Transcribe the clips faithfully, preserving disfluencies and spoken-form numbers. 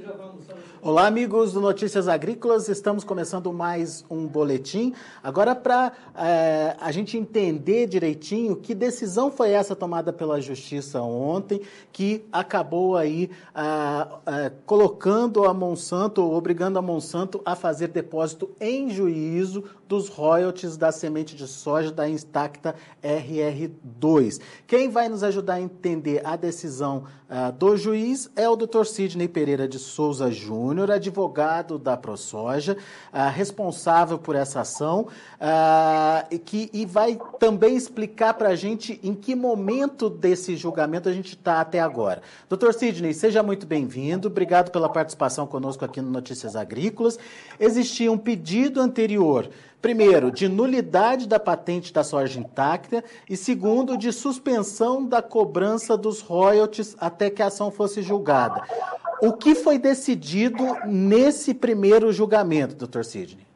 Olá, amigos do Notícias Agrícolas, estamos começando mais um boletim. Agora, para é, a gente entender direitinho que decisão foi essa tomada pela Justiça ontem, que acabou aí ah, ah, colocando a Monsanto, obrigando a Monsanto a fazer depósito em juízo dos royalties da semente de soja da Intacta R R dois. Quem vai nos ajudar a entender a decisão ah, do juiz é o doutor Sidney Pereira de Souza Júnior, advogado da ProSoja, ah, responsável por essa ação, ah, e, que, e vai também explicar para a gente em que momento desse julgamento a gente está até agora. doutor Sidney, seja muito bem-vindo, obrigado pela participação conosco aqui no Notícias Agrícolas. Existia um pedido anterior, primeiro, de nulidade da patente da soja intacta e, segundo, de suspensão da cobrança dos royalties até que a ação fosse julgada. O que foi decidido nesse primeiro julgamento, doutor Sidney?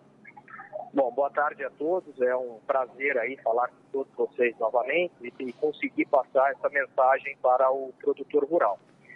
Bom, boa tarde a todos. É um prazer aí falar com todos vocês novamente e conseguir passar essa mensagem para o produtor rural.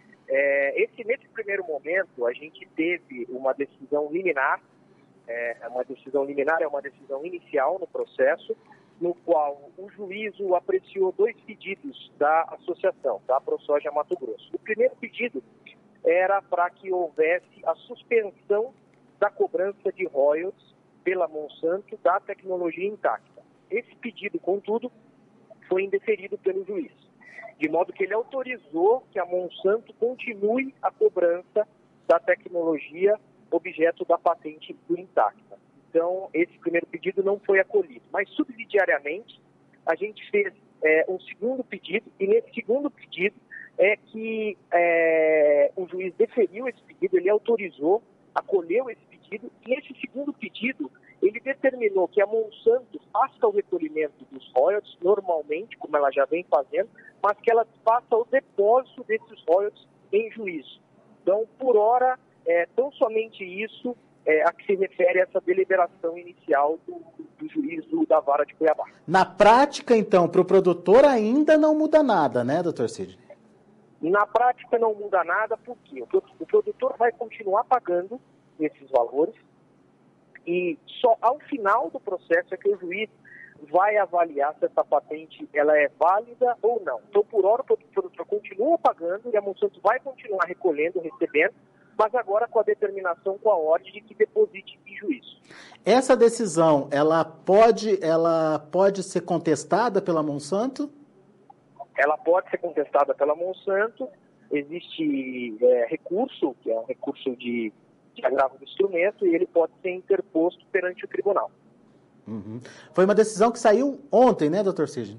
É, esse, nesse primeiro momento, a gente teve uma decisão liminar. É, uma decisão liminar é uma decisão inicial no processo, no qual o juízo apreciou dois pedidos da associação, da ProSoja Mato Grosso. O primeiro pedido era para que houvesse a suspensão da cobrança de royalties pela Monsanto da tecnologia intacta. Esse pedido, contudo, foi indeferido pelo juiz, de modo que ele autorizou que a Monsanto continue a cobrança da tecnologia objeto da patente do intacta. Então, esse primeiro pedido não foi acolhido. Mas, subsidiariamente, a gente fez é, um segundo pedido, e nesse segundo pedido é que é, o juiz deferiu esse pedido, ele autorizou, acolheu esse pedido, e esse segundo pedido, ele determinou que a Monsanto faça o recolhimento dos royalties, normalmente, como ela já vem fazendo, mas que ela faça o depósito desses royalties em juízo. Então, por hora, é tão somente isso é, a que se refere a essa deliberação inicial do, do juízo da Vara de Cuiabá. Na prática, então, para o produtor ainda não muda nada, né, doutor Sidney? Na prática não muda nada, porque o produtor vai continuar pagando esses valores e só ao final do processo é que o juiz vai avaliar se essa patente ela é válida ou não. Então, por hora, o produtor continua pagando e a Monsanto vai continuar recolhendo, recebendo, mas agora com a determinação, com a ordem de que deposite em juízo. Essa decisão, ela pode, ela pode ser contestada pela Monsanto? Ela pode ser contestada pela Monsanto. Existe é, recurso, que é um recurso de, de agravo do instrumento, e ele pode ser interposto perante o tribunal. Uhum. Foi uma decisão que saiu ontem, né, doutor Sidney?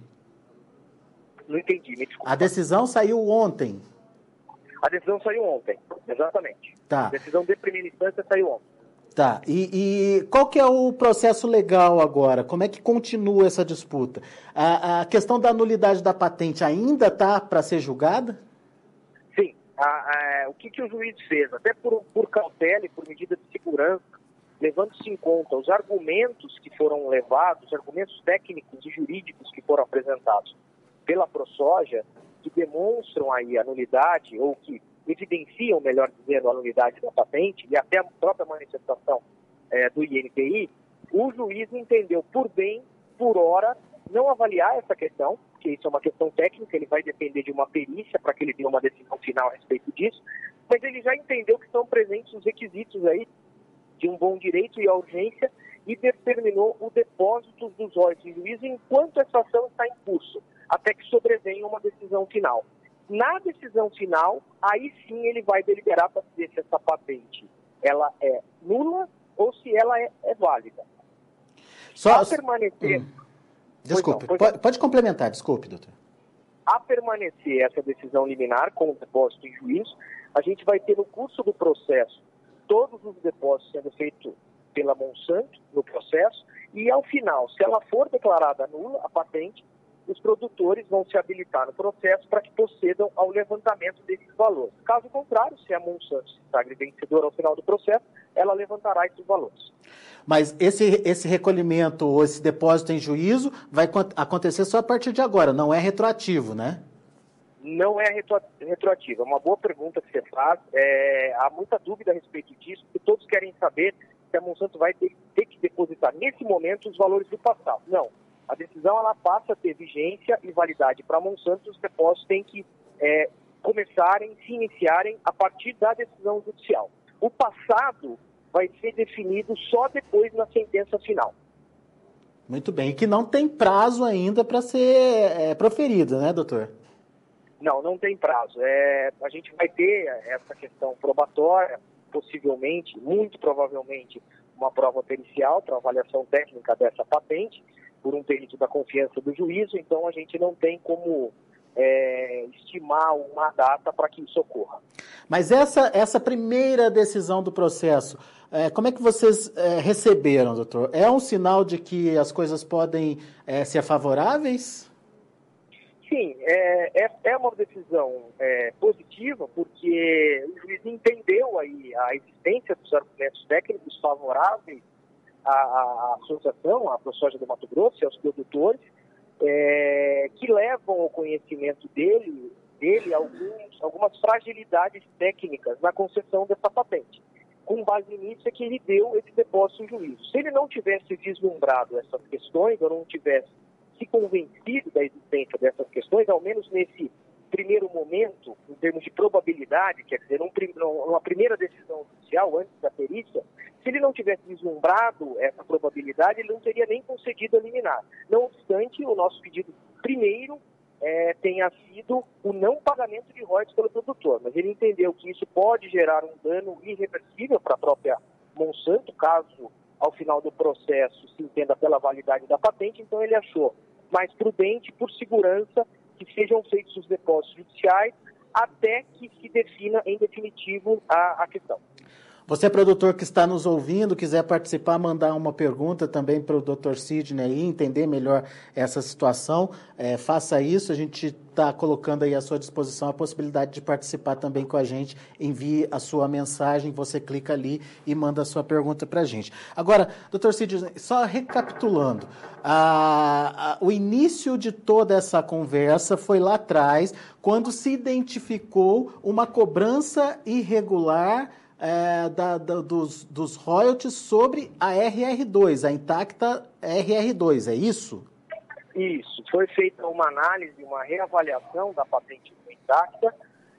Não entendi, me desculpa. A decisão saiu ontem. A decisão saiu ontem, exatamente. Tá. A decisão de primeira instância saiu ontem. Tá. E, e qual que é o processo legal agora? Como é que continua essa disputa? A, a questão da nulidade da patente ainda está para ser julgada? Sim. A, a, o que, que o juiz fez? Até por, por cautela e por medida de segurança, levando-se em conta os argumentos que foram levados, os argumentos técnicos e jurídicos que foram apresentados pela ProSoja, que demonstram aí a nulidade, ou que evidenciam, melhor dizendo, a nulidade da patente, e até a própria manifestação é, do I N P I, o juiz entendeu por bem, por hora, não avaliar essa questão, porque isso é uma questão técnica, ele vai depender de uma perícia para que ele dê uma decisão final a respeito disso, mas ele já entendeu que estão presentes os requisitos aí de um bom direito e a urgência, e determinou o depósito dos royalties em juízo enquanto essa ação está em curso, até que sobrevenha uma decisão final. Na decisão final, aí sim ele vai deliberar para dizer se essa patente ela é nula ou se ela é, é válida. Só a permanecer... Hum. Desculpe, não, pode, pode complementar, desculpe, doutor. A permanecer essa decisão liminar com o depósito em juízo, a gente vai ter no curso do processo todos os depósitos sendo feitos pela Monsanto no processo, e ao final, se ela for declarada nula, a patente, os produtores vão se habilitar no processo para que procedam ao levantamento desses valores. Caso contrário, se a Monsanto se sagre vencedora ao final do processo, ela levantará esses valores. Mas esse, esse recolhimento ou esse depósito em juízo vai acontecer só a partir de agora, não é retroativo, né? Não é retro, retroativa. É uma boa pergunta que você faz. É, há muita dúvida a respeito disso, porque todos querem saber se a Monsanto vai ter, ter que depositar, nesse momento, os valores do passado. Não. A decisão ela passa a ter vigência e validade para a Monsanto. Os depósitos têm que é, começarem, se iniciarem a partir da decisão judicial. O passado vai ser definido só depois na sentença final. Muito bem. E que não tem prazo ainda para ser é, proferido, né, doutor? Não, não tem prazo. É, a gente vai ter essa questão probatória, possivelmente, muito provavelmente, uma prova pericial para avaliação técnica dessa patente, por um perito da confiança do juízo, então a gente não tem como é, estimar uma data para que isso ocorra. Mas essa, essa primeira decisão do processo, é, como é que vocês é, receberam, doutor? É um sinal de que as coisas podem é, ser favoráveis? Sim, é, é, é uma decisão é, positiva, porque o juiz entendeu aí a existência dos argumentos técnicos favoráveis à, à associação, à ProSoja do Mato Grosso e aos produtores, é, que levam ao conhecimento dele, dele alguns, algumas fragilidades técnicas na concessão dessa patente. Com base nisso é que ele deu esse depósito ao juízo. Se ele não tivesse vislumbrado essas questões, ou não tivesse se convencido da existência dessas questões, ao menos nesse primeiro momento, em termos de probabilidade, quer dizer, num, numa primeira decisão judicial, antes da perícia, se ele não tivesse vislumbrado essa probabilidade, ele não teria nem concedido a liminar. Não obstante, o nosso pedido primeiro é, tenha sido o não pagamento de royalties pelo produtor, mas ele entendeu que isso pode gerar um dano irreversível para a própria Monsanto, caso ao final do processo se entenda pela validade da patente, então ele achou mais prudente, por segurança, que sejam feitos os depósitos judiciais até que se defina em definitivo a, a questão. Você, produtor que está nos ouvindo, quiser participar, mandar uma pergunta também para o doutor Sidney aí, entender melhor essa situação, é, faça isso. A gente está colocando aí à sua disposição a possibilidade de participar também com a gente. Envie a sua mensagem, você clica ali e manda a sua pergunta para a gente. Agora, doutor Sidney, só recapitulando, a, a, o início de toda essa conversa foi lá atrás, quando se identificou uma cobrança irregular É, da, da, dos, dos royalties sobre a R R dois, a intacta R R dois, é isso? Isso. Foi feita uma análise, uma reavaliação da patente intacta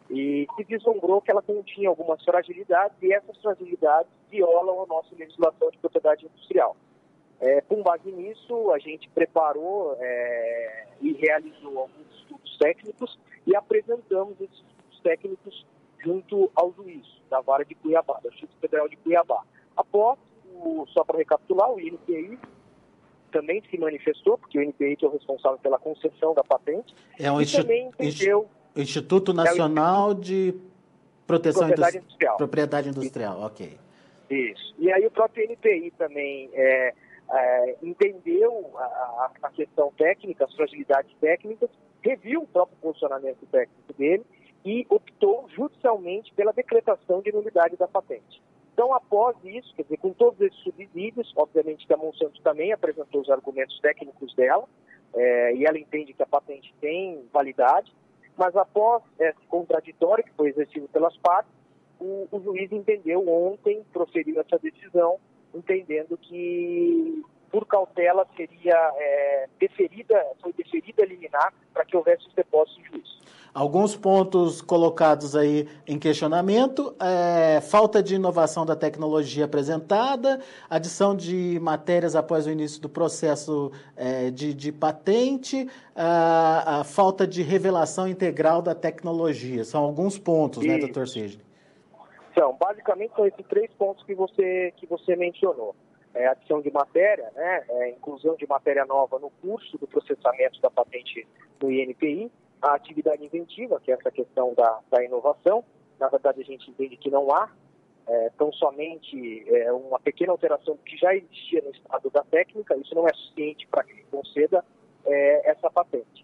e se vislumbrou que ela continha algumas fragilidades e essas fragilidades violam a nossa legislação de propriedade industrial. É, com base nisso, a gente preparou é, e realizou alguns estudos técnicos e apresentamos esses estudos técnicos junto ao juiz da vara de Cuiabá, da Justiça Federal de Cuiabá. Após, o, só para recapitular, o I N P I também se manifestou, porque o I N P I que é o responsável pela concessão da patente, é um e institu também entendeu... Instituto Nacional é o de Proteção Propriedade Industri Industrial. Propriedade Industrial, ok. Isso. E aí o próprio I N P I também é, é, entendeu a, a questão técnica, as fragilidades técnicas, reviu o próprio posicionamento técnico dele, e optou judicialmente pela decretação de nulidade da patente. Então, após isso, quer dizer, com todos esses subsídios, obviamente que a Monsanto também apresentou os argumentos técnicos dela, é, e ela entende que a patente tem validade, mas após esse contraditório que foi exercido pelas partes, o, o juiz entendeu ontem, proferiu essa decisão, entendendo que, por cautela, seria é, deferida, foi deferida a liminar para que houvesse os depósitos de juízo. Alguns pontos colocados aí em questionamento, é, falta de inovação da tecnologia apresentada, adição de matérias após o início do processo é, de, de patente, a, a falta de revelação integral da tecnologia. São alguns pontos, Isso. né, doutor Sidney? São, basicamente são esses três pontos que você, que você mencionou. É, adição de matéria, né, é, inclusão de matéria nova no curso do processamento da patente no I N P I, a atividade inventiva, que é essa questão da, da inovação. Na verdade, a gente entende que não há, é, tão somente é, uma pequena alteração que já existia no estado da técnica, isso não é suficiente para que se conceda é, essa patente.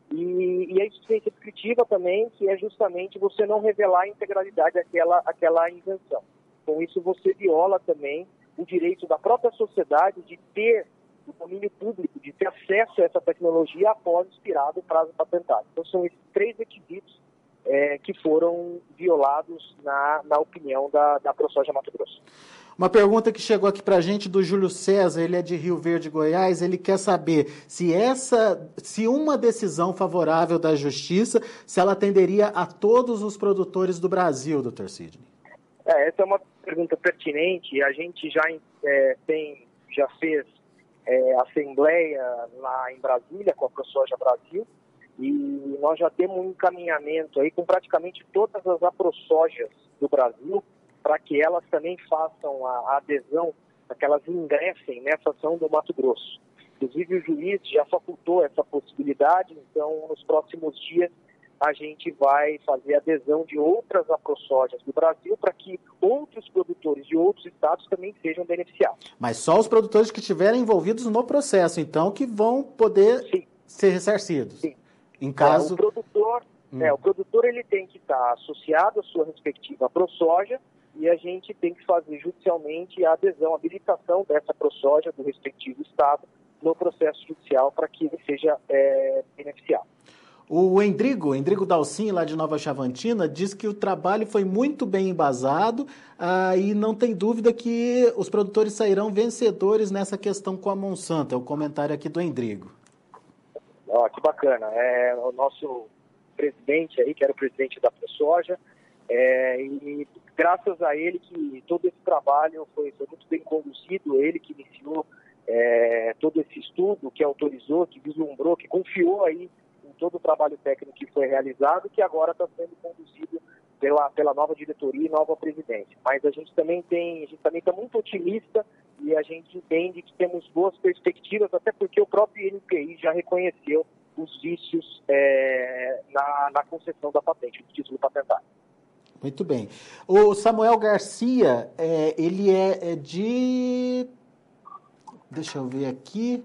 E, e a insuficiência descritiva também, que é justamente você não revelar a integralidade daquela, aquela invenção. Com isso, você viola também o direito da própria sociedade de ter o domínio público, de ter acesso a essa tecnologia após expirar o prazo patentado. Então, são esses três requisitos é, que foram violados na, na opinião da, da ProSoja Mato Grosso. Uma pergunta que chegou aqui para a gente do Júlio César, ele é de Rio Verde, Goiás, ele quer saber se essa, se uma decisão favorável da Justiça, se ela atenderia a todos os produtores do Brasil, doutor Sidney. É, essa é uma pergunta pertinente. A gente já é, tem, já fez é, assembleia lá em Brasília com a ProSoja Brasil e nós já temos um encaminhamento aí com praticamente todas as AproSojas do Brasil, para que elas também façam a, a adesão, para que elas ingressem nessa ação do Mato Grosso. Inclusive, o juiz já facultou essa possibilidade, então, nos próximos dias, a gente vai fazer adesão de outras AproSojas do Brasil para que outros produtores de outros estados também sejam beneficiados. Mas só os produtores que estiverem envolvidos no processo, então, que vão poder Sim. ser ressarcidos. Sim. Em caso... É, o produtor, hum. é, o produtor ele tem que estar associado à sua respectiva AproSoja, e a gente tem que fazer judicialmente a adesão, a habilitação dessa ProSoja do respectivo estado no processo judicial para que ele seja é, beneficiado. O Endrigo, Endrigo Dalcin, lá de Nova Chavantina, diz que o trabalho foi muito bem embasado ah, e não tem dúvida que os produtores sairão vencedores nessa questão com a Monsanto. É o comentário aqui do Endrigo. Ó, que bacana. É o nosso presidente aí, que era o presidente da ProSoja, É, e graças a ele que todo esse trabalho foi, foi muito bem conduzido, ele que iniciou é, todo esse estudo, que autorizou, que vislumbrou, que confiou aí em todo o trabalho técnico que foi realizado, que agora está sendo conduzido pela, pela nova diretoria e nova presidência. Mas a gente também tem, a gente também está muito otimista e a gente entende que temos boas perspectivas, até porque o próprio I N P I já reconheceu os vícios é, na, na concessão da patente, do título patentário. Muito bem. O Samuel Garcia, é, ele é, é de... Deixa eu ver aqui.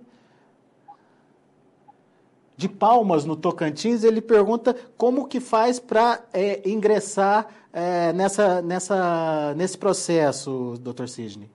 De Palmas, no Tocantins. Ele pergunta como que faz para é, ingressar é, nessa, nessa, nesse processo, doutor Sidney.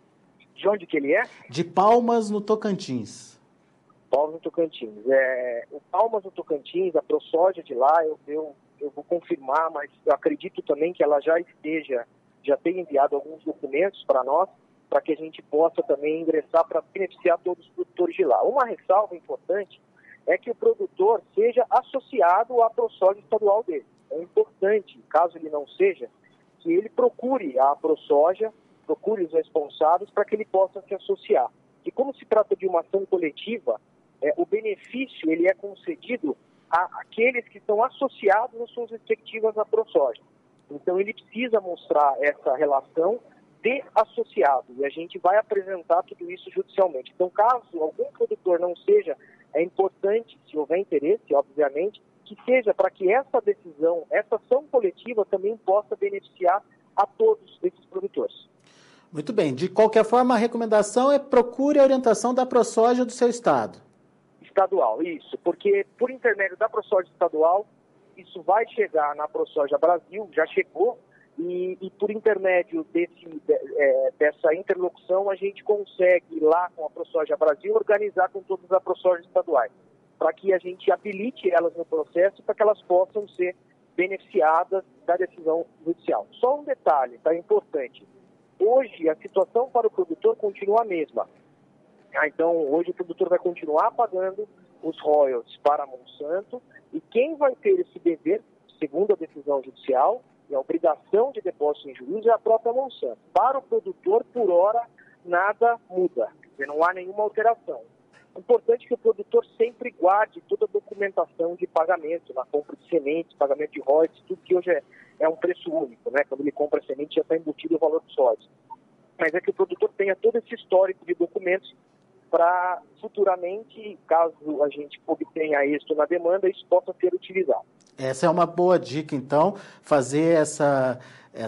De onde que ele é? De Palmas, no Tocantins. Palmas, no Tocantins. É, o Palmas, no Tocantins, a ProSoja de lá, eu... eu... eu vou confirmar, mas eu acredito também que ela já esteja, já tenha enviado alguns documentos para nós, para que a gente possa também ingressar para beneficiar todos os produtores de lá. Uma ressalva importante é que o produtor seja associado à ProSoja estadual dele. É importante, caso ele não seja, que ele procure a ProSoja, procure os responsáveis para que ele possa se associar. E como se trata de uma ação coletiva, é, o benefício ele é concedido aqueles que estão associados às suas respectivas AproSoja. Então, ele precisa mostrar essa relação de associado, e a gente vai apresentar tudo isso judicialmente. Então, caso algum produtor não seja, é importante, se houver interesse, obviamente, que seja para que essa decisão, essa ação coletiva também possa beneficiar a todos esses produtores. Muito bem. De qualquer forma, a recomendação é procure a orientação da ProSoja do seu estado. Estadual, isso, porque por intermédio da ProSoja estadual, isso vai chegar na ProSoja Brasil, já chegou, e, e por intermédio desse, de, é, dessa interlocução, a gente consegue lá com a ProSoja Brasil organizar com todas as AproSojas estaduais, para que a gente habilite elas no processo, para que elas possam ser beneficiadas da decisão judicial. Só um detalhe, tá, importante, hoje a situação para o produtor continua a mesma. Ah, então, hoje o produtor vai continuar pagando os royalties para a Monsanto e quem vai ter esse dever, segundo a decisão judicial, e a obrigação de depósito em juízo é a própria Monsanto. Para o produtor, por hora, nada muda, quer dizer, não há nenhuma alteração. É importante que o produtor sempre guarde toda a documentação de pagamento, na compra de sementes, pagamento de royalties, tudo que hoje é, é um preço único, né? Quando ele compra a semente já está embutido o valor dos royalties. Mas é que o produtor tenha todo esse histórico de documentos para futuramente, caso a gente obtenha êxito na demanda, isso possa ser utilizado. Essa é uma boa dica, então, fazer essa,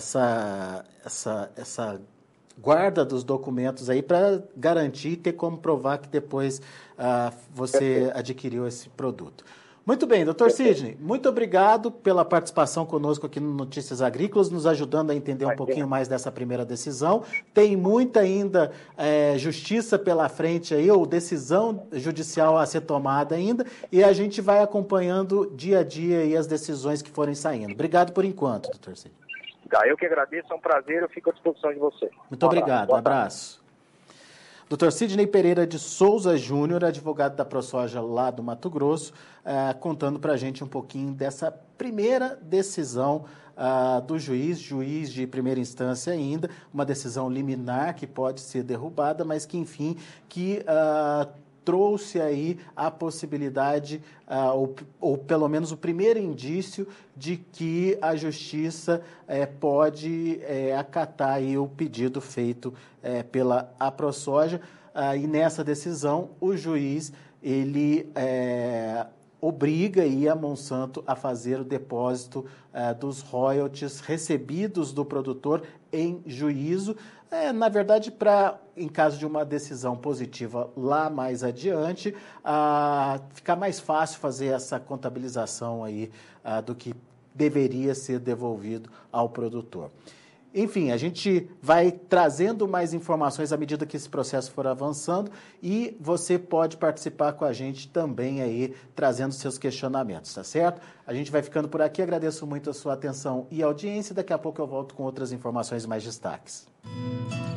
essa, essa, essa guarda dos documentos aí para garantir e ter como provar que depois ah, você Perfeito. adquiriu esse produto. Muito bem, doutor Sidney, muito obrigado pela participação conosco aqui no Notícias Agrícolas, nos ajudando a entender um pouquinho mais dessa primeira decisão. Tem muita ainda é, justiça pela frente aí, ou decisão judicial a ser tomada ainda, e a gente vai acompanhando dia a dia aí as decisões que forem saindo. Obrigado por enquanto, doutor Sidney. Tá, eu que agradeço, é um prazer, eu fico à disposição de você. Muito um obrigado, um abraço. doutor Sidney Pereira de Souza Júnior, advogado da ProSoja lá do Mato Grosso, eh, contando para a gente um pouquinho dessa primeira decisão ah, do juiz, juiz de primeira instância ainda, uma decisão liminar que pode ser derrubada, mas que, enfim, que ah, trouxe aí a possibilidade, ah, ou, ou pelo menos o primeiro indício de que a Justiça eh, pode eh, acatar aí o pedido feito eh, pela AproSoja, ah, e nessa decisão o juiz ele eh, obriga aí a Monsanto a fazer o depósito eh, dos royalties recebidos do produtor em juízo, é, na verdade, para, em caso de uma decisão positiva lá mais adiante, ah, ficar mais fácil fazer essa contabilização aí ah, do que deveria ser devolvido ao produtor. Enfim, a gente vai trazendo mais informações à medida que esse processo for avançando e você pode participar com a gente também aí, trazendo seus questionamentos, tá certo? A gente vai ficando por aqui, agradeço muito a sua atenção e audiência, daqui a pouco eu volto com outras informações mais destaques.